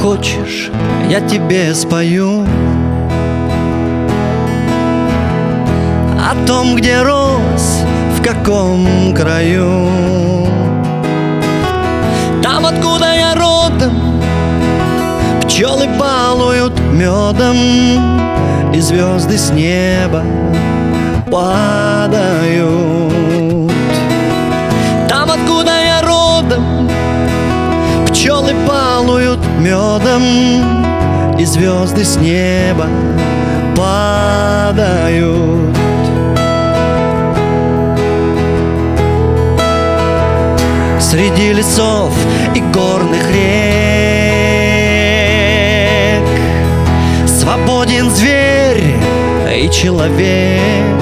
хочешь, я тебе спою о том, где рос, в каком краю. Там, откуда я родом, пчелы балуют медом, и звезды с неба падают. Там, откуда я родом, пчелы балуют медом, и звезды с неба падают. Среди лесов и горных рек свободен зверь и человек.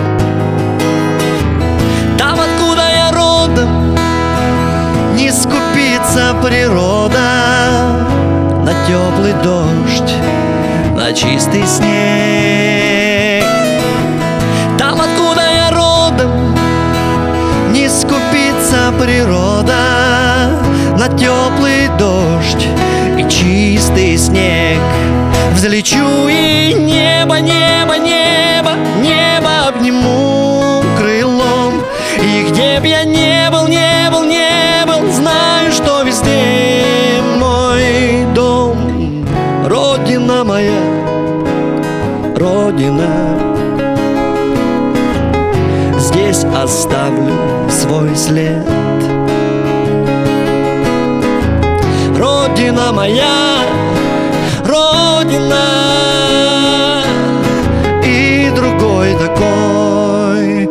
Там, откуда я родом, не скупится природа на теплый дождь, на чистый снег. Там, откуда я родом, не скупится природа на теплый дождь и чистый снег. Взлечу и небо, небо, небо, небо обниму крылом. И где б я не был, не был, не был, знаю, что везде мой дом. Родина моя, Родина, здесь оставлю свой след. Родина моя, Родина, и другой такой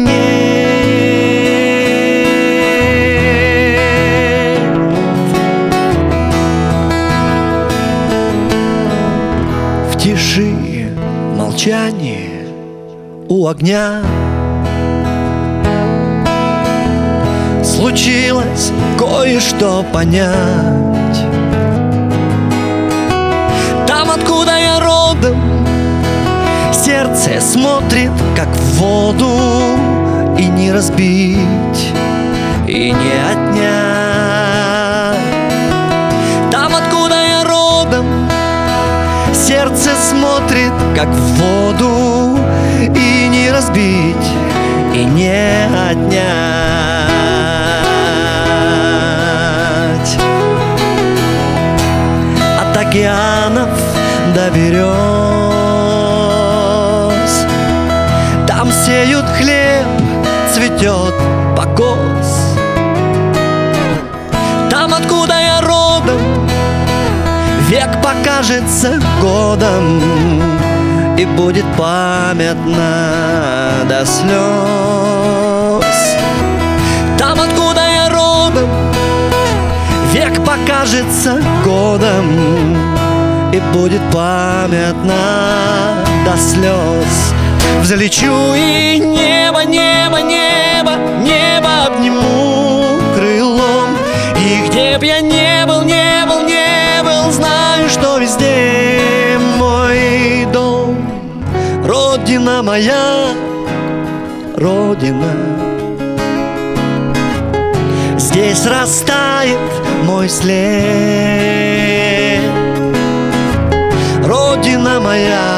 нет. В тиши, в молчании у огня случилось кое-что понять. Там, откуда я родом, сердце смотрит, как в воду, и не разбить, и не отнять. Там, откуда я родом, сердце смотрит, как в воду, и не разбить, и не отнять. От океанов до берез там сеют хлеб, цветет покос. Там, откуда я родом, век покажется годом и будет памятна до слез. Там, откуда я родом, век покажется годом и будет памятна до слез. Взлечу и небо, небо, небо, небо обниму крылом. И где б я не был, не был, не был, знаю, что везде мой дом. Родина моя, Родина, здесь растает мой след. Родина моя,